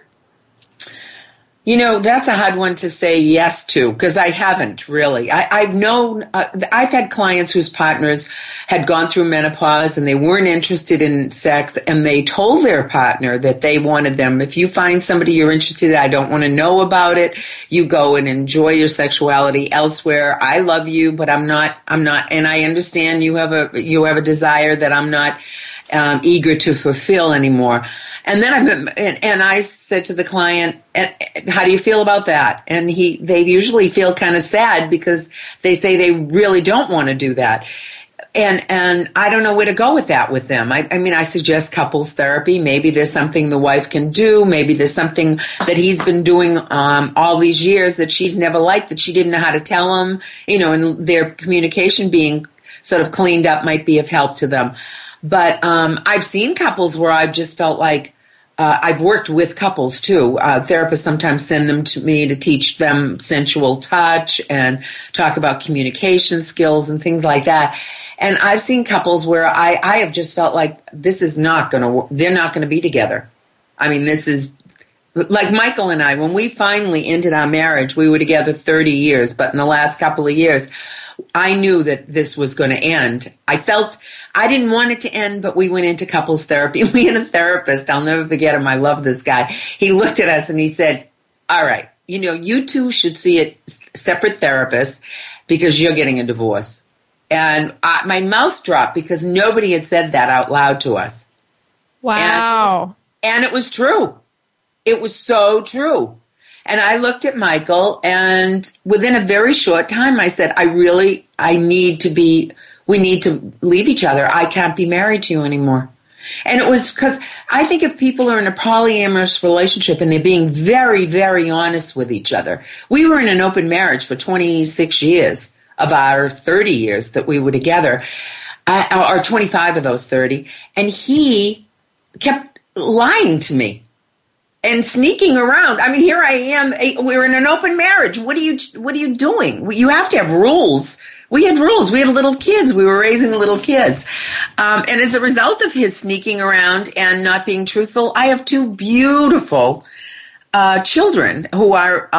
That's a hard one to say yes to, because I haven't really. I've had clients whose partners had gone through menopause and they weren't interested in sex, and they told their partner that they wanted them. If you find somebody you're interested in, I don't want to know about it. You go and enjoy your sexuality elsewhere. I love you, but I'm not, and I understand you have a desire that I'm not eager to fulfill anymore. And then I said to the client, how do you feel about that? And they usually feel kind of sad, because they say they really don't want to do that. And I don't know where to go with that with them. I suggest couples therapy. Maybe there's something the wife can do. Maybe there's something that he's been doing all these years that she's never liked, that she didn't know how to tell him, and their communication being sort of cleaned up might be of help to them. But I've seen couples where I've just felt like, I've worked with couples too. Therapists sometimes send them to me to teach them sensual touch and talk about communication skills and things like that. And I've seen couples where I have just felt like this is not going to work. They're not going to be together. This is like Michael and I, when we finally ended our marriage, we were together 30 years, but in the last couple of years, I knew that this was going to end. I didn't want it to end, but we went into couples therapy. We had a therapist. I'll never forget him. I love this guy. He looked at us and he said, all right, you two should see it separate therapists because you're getting a divorce. And my mouth dropped because nobody had said that out loud to us. Wow. And it was true. It was so true. And I looked at Michael, and within a very short time, I said, we need to leave each other. I can't be married to you anymore. And it was because I think if people are in a polyamorous relationship and they're being very, very honest with each other. We were in an open marriage for 26 years of our 30 years that we were together, or 25 of those 30. And he kept lying to me and sneaking around. I mean, here I am. We're in an open marriage. What are you doing? You have to have rules. We had rules. We had little kids. We were raising little kids. And as a result of his sneaking around and not being truthful, I have two beautiful children who are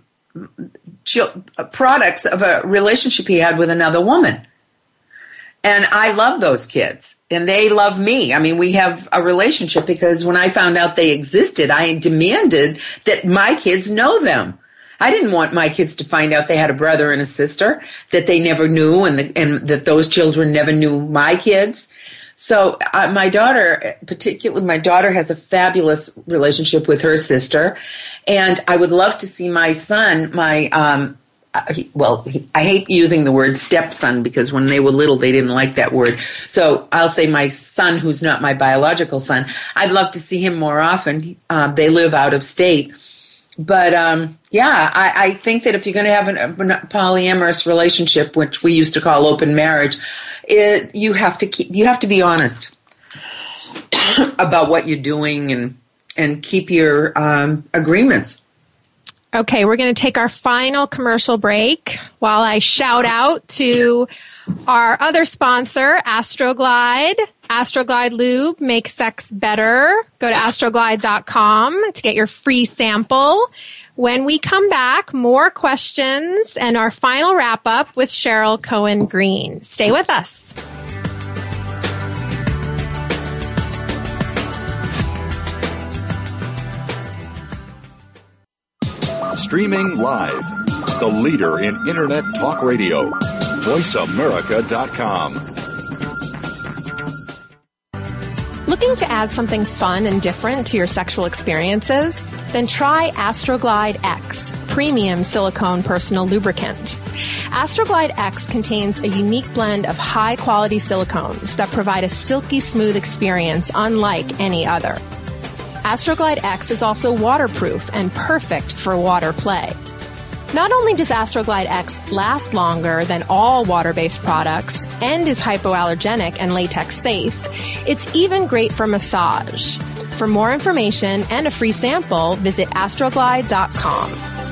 products of a relationship he had with another woman. And I love those kids. And they love me. I mean, we have a relationship because when I found out they existed, I demanded that my kids know them. I didn't want my kids to find out they had a brother and a sister that they never knew, and that those children never knew my kids. So my daughter, particularly, my daughter has a fabulous relationship with her sister, and I would love to see my son, I hate using the word stepson because when they were little, they didn't like that word. So I'll say my son, who's not my biological son. I'd love to see him more often. They live out of state. But, I think that if you're going to have a polyamorous relationship, which we used to call open marriage, you have to be honest about what you're doing and keep your agreements. Okay, we're going to take our final commercial break while I shout out to our other sponsor, Astroglide. Astroglide Lube makes sex better. Go to astroglide.com to get your free sample. When we come back, more questions and our final wrap-up with Cheryl Cohen Green. Stay with us. Streaming live, the leader in Internet talk radio, voiceamerica.com. Looking to add something fun and different to your sexual experiences? Then try Astroglide X, premium silicone personal lubricant. Astroglide X contains a unique blend of high-quality silicones that provide a silky smooth experience unlike any other. Astroglide X is also waterproof and perfect for water play. Not only does Astroglide X last longer than all water-based products and is hypoallergenic and latex safe, it's even great for massage. For more information and a free sample, visit astroglide.com.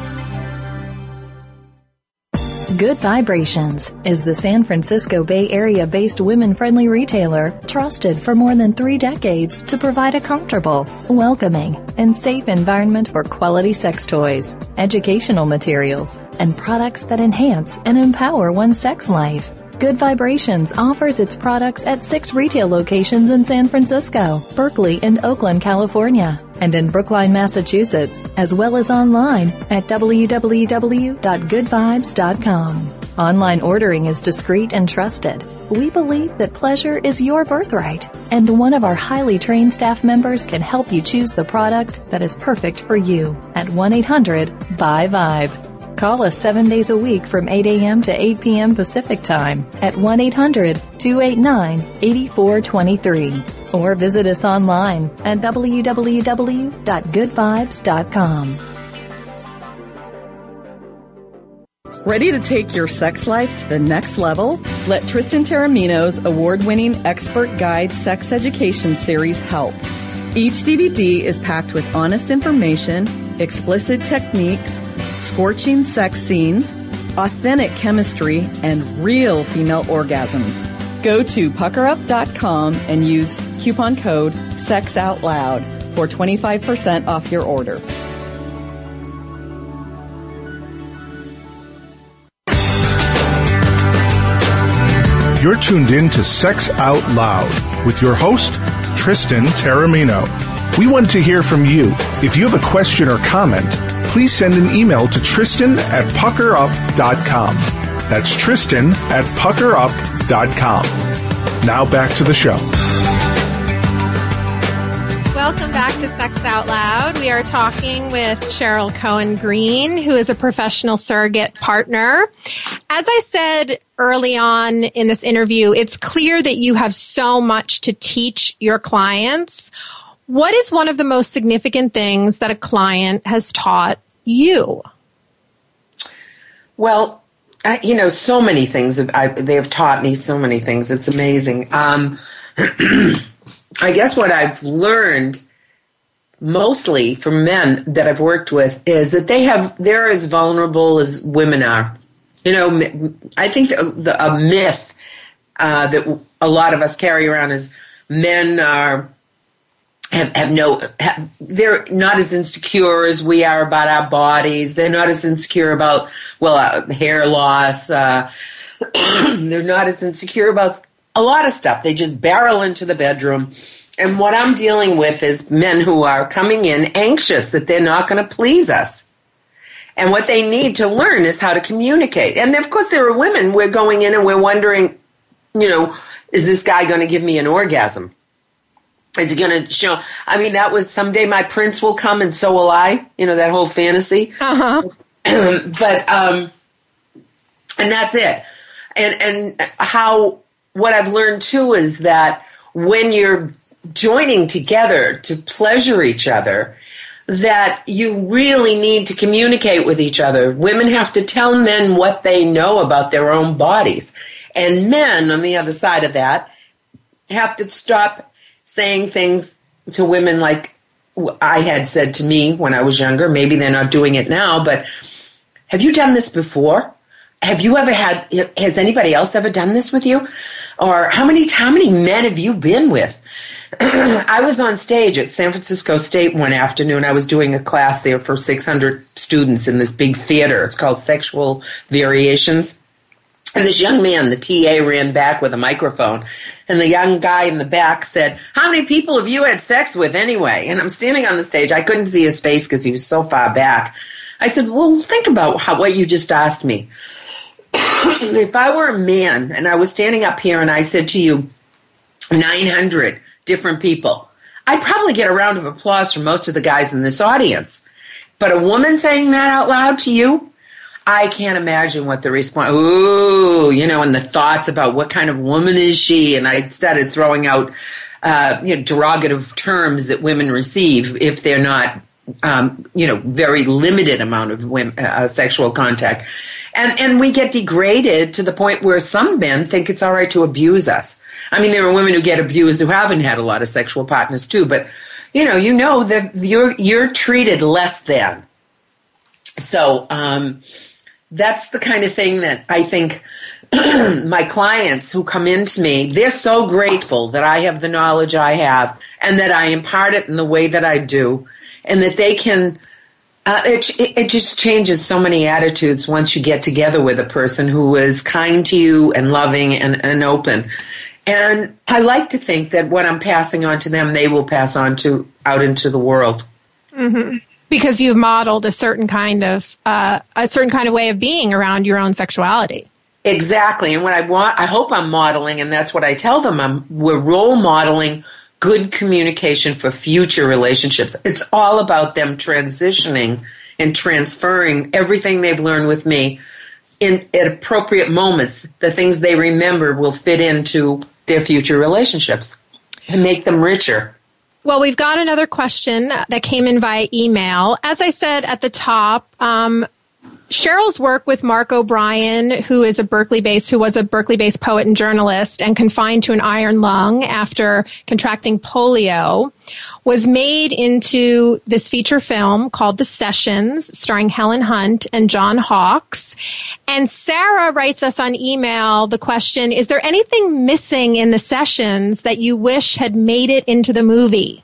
Good Vibrations is the San Francisco Bay Area-based women-friendly retailer trusted for more than 3 decades to provide a comfortable, welcoming, and safe environment for quality sex toys, educational materials, and products that enhance and empower one's sex life. Good Vibrations offers its products at 6 retail locations in San Francisco, Berkeley, and Oakland, California, and in Brookline, Massachusetts, as well as online at www.goodvibes.com. Online ordering is discreet and trusted. We believe that pleasure is your birthright, and one of our highly trained staff members can help you choose the product that is perfect for you at 1-800-BUY-VIBE. Call us 7 days a week from 8 a.m. to 8 p.m. Pacific Time at 1-800-289-8423 or visit us online at www.goodvibes.com. Ready to take your sex life to the next level? Let Tristan Taormino's award-winning expert guide sex education series help. Each DVD is packed with honest information, explicit techniques, scorching sex scenes, authentic chemistry, and real female orgasms. Go to puckerup.com and use coupon code SEXOUTLOUD for 25% off your order. You're tuned in to Sex Out Loud with your host, Tristan Taormino. We want to hear from you. If you have a question or comment, please send an email to Tristan@puckerup.com. That's Tristan@puckerup.com. Now back to the show. Welcome back to Sex Out Loud. We are talking with Cheryl Cohen Green, who is a professional surrogate partner. As I said early on in this interview, it's clear that you have so much to teach your clients. What is one of the most significant things that a client has taught you? Well, so many things. They have taught me so many things. It's amazing. I guess what I've learned mostly from men that I've worked with is that they're as vulnerable as women are. I think a myth that a lot of us carry around is men they're not as insecure as we are about our bodies. They're not as insecure about hair loss. They're not as insecure about a lot of stuff. They just barrel into the bedroom. And what I'm dealing with is men who are coming in anxious that they're not going to please us. And what they need to learn is how to communicate. And of course, there are women, we're going in and we're wondering, is this guy going to give me an orgasm? Is he going to show? I mean, that was someday my prince will come and so will I, that whole fantasy. Uh-huh. And that's it. And what I've learned too is that when you're joining together to pleasure each other, that you really need to communicate with each other. Women have to tell men what they know about their own bodies. And men, on the other side of that, have to stop saying things to women like I had said to me when I was younger. Maybe they're not doing it now, but have you done this before? Has anybody else ever done this with you? Or how many men have you been with? I was on stage at San Francisco State one afternoon. I was doing a class there for 600 students in this big theater. It's called Sexual Variations. And this young man, the TA, ran back with a microphone. And the young guy in the back said, "How many people have you had sex with anyway?" And I'm standing on the stage. I couldn't see his face because he was so far back. I said, "Well, think about what you just asked me. If I were a man and I was standing up here and I said to you, 900 different people, I'd probably get a round of applause from most of the guys in this audience. But a woman saying that out loud to you, I can't imagine what the response, and the thoughts about what kind of woman is she. And I started throwing out, derogative terms that women receive if they're not, very limited amount of sexual contact. And we get degraded to the point where some men think it's all right to abuse us. I mean, there are women who get abused who haven't had a lot of sexual partners too, but that you're treated less than. So, that's the kind of thing that I think my clients who come into me, they're so grateful that I have the knowledge I have and that I impart it in the way that I do, and that they can, it just changes so many attitudes once you get together with a person who is kind to you and loving and open. And I like to think that what I'm passing on to them, they will pass on out into the world. Mm-hmm. Because you've modeled a certain kind of way of being around your own sexuality. Exactly. And what I hope I'm modeling, and that's what I tell them, we're role modeling good communication for future relationships. It's all about them transitioning and transferring everything they've learned with me at appropriate moments. The things they remember will fit into their future relationships and make them richer. Well, we've got another question that came in via email. As I said at the top, Cheryl's work with Mark O'Brien, who was a Berkeley-based poet and journalist and confined to an iron lung after contracting polio, was made into this feature film called The Sessions, starring Helen Hunt and John Hawkes. And Sarah writes us on email the question, is there anything missing in The Sessions that you wish had made it into the movie?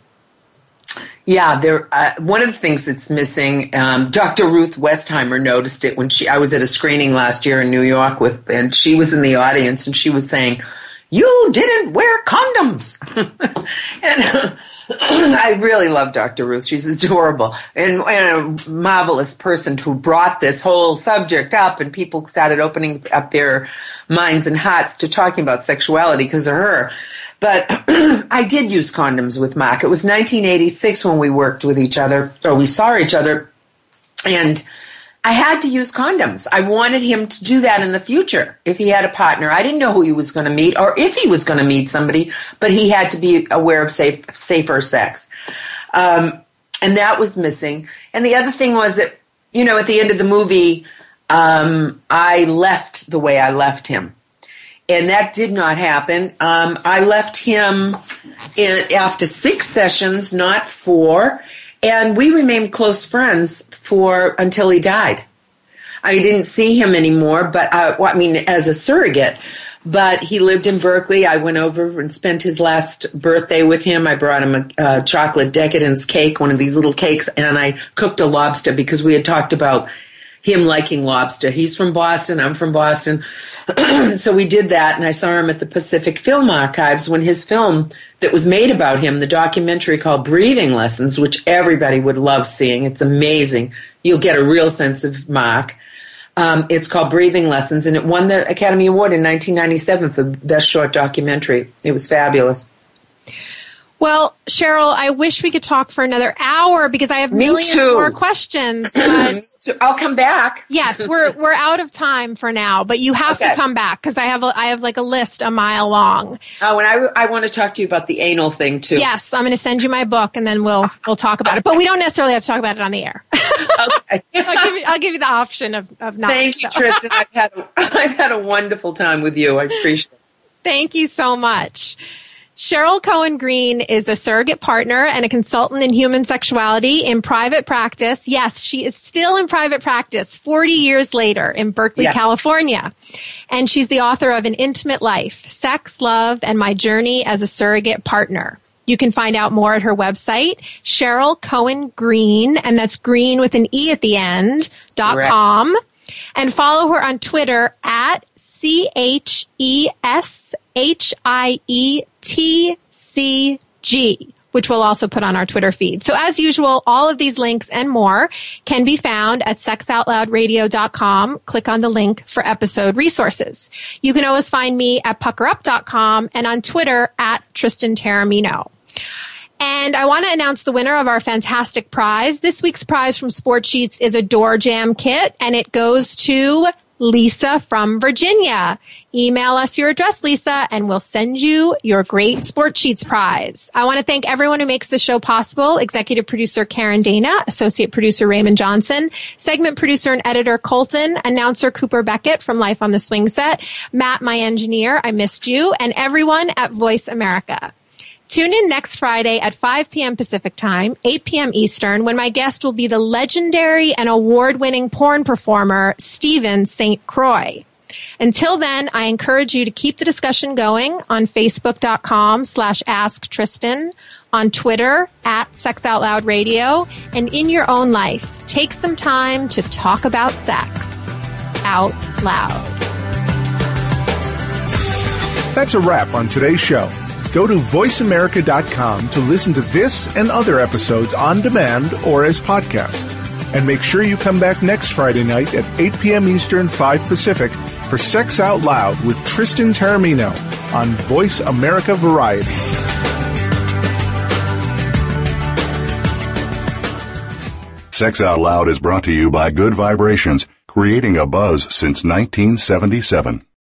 Yeah, one of the things that's missing, Dr. Ruth Westheimer noticed it when I was at a screening last year in New York and she was in the audience and she was saying, "You didn't wear condoms." I really love Dr. Ruth. She's adorable and a marvelous person who brought this whole subject up, and people started opening up their minds and hearts to talking about sexuality because of her. But I did use condoms with Mark. It was 1986 when we worked with each other, or we saw each other, and I had to use condoms. I wanted him to do that in the future if he had a partner. I didn't know who he was going to meet or if he was going to meet somebody, but he had to be aware of safer sex. And that was missing. And the other thing was that, at the end of the movie, I left the way I left him. And that did not happen. I left him after 6 sessions, not 4. And we remained close friends until he died. I didn't see him anymore, but as a surrogate. But he lived in Berkeley. I went over and spent his last birthday with him. I brought him a chocolate decadence cake, one of these little cakes, and I cooked a lobster because we had talked about him liking lobster. He's from Boston. I'm from Boston. So we did that, and I saw him at the Pacific Film Archives when his film that was made about him, the documentary called Breathing Lessons, which everybody would love seeing. It's amazing. You'll get a real sense of Mark. It's called Breathing Lessons, and it won the Academy Award in 1997 for Best Short Documentary. It was fabulous. Well, Cheryl, I wish we could talk for another hour because I have millions more questions. But I'll come back. Yes, we're out of time for now, but you have to come back because I have like a list a mile long. Oh, and I want to talk to you about the anal thing too. Yes, I'm going to send you my book and then we'll talk about it. But we don't necessarily have to talk about it on the air. Okay. I'll give you the option of not. Thank you, Tristan. I've had a wonderful time with you. I appreciate it. Thank you so much. Cheryl Cohen Green is a surrogate partner and a consultant in human sexuality in private practice. Yes, she is still in private practice 40 years later in Berkeley, California. And she's the author of An Intimate Life, Sex, Love, and My Journey as a Surrogate Partner. You can find out more at her website, Cheryl Cohen Green, and that's green with an E at the end, .com. And follow her on Twitter at CHESHIETCG, which we'll also put on our Twitter feed. So as usual, all of these links and more can be found at sexoutloudradio.com. Click on the link for episode resources. You can always find me at puckerup.com and on Twitter at Tristan Taormino. And I want to announce the winner of our fantastic prize. This week's prize from Sport Sheets is a Door Jam kit, and it goes to Lisa from Virginia. Email us your address, Lisa, and we'll send you your great Sport Sheets prize. I want to thank everyone who makes the show possible. Executive producer Karen Dana, associate producer Raymond Johnson, segment producer and editor Colton, announcer Cooper Beckett from Life on the Swing Set, Matt, my engineer, I missed you, and everyone at Voice America. Tune in next Friday at 5 p.m. Pacific Time, 8 p.m. Eastern, when my guest will be the legendary and award-winning porn performer, Stephen St. Croix. Until then, I encourage you to keep the discussion going on Facebook.com/AskTristan, on Twitter @SexOutLoudRadio, and in your own life, take some time to talk about sex out loud. That's a wrap on today's show. Go to voiceamerica.com to listen to this and other episodes on demand or as podcasts. And make sure you come back next Friday night at 8 p.m. Eastern, 5 Pacific for Sex Out Loud with Tristan Taormino on Voice America Variety. Sex Out Loud is brought to you by Good Vibrations, creating a buzz since 1977.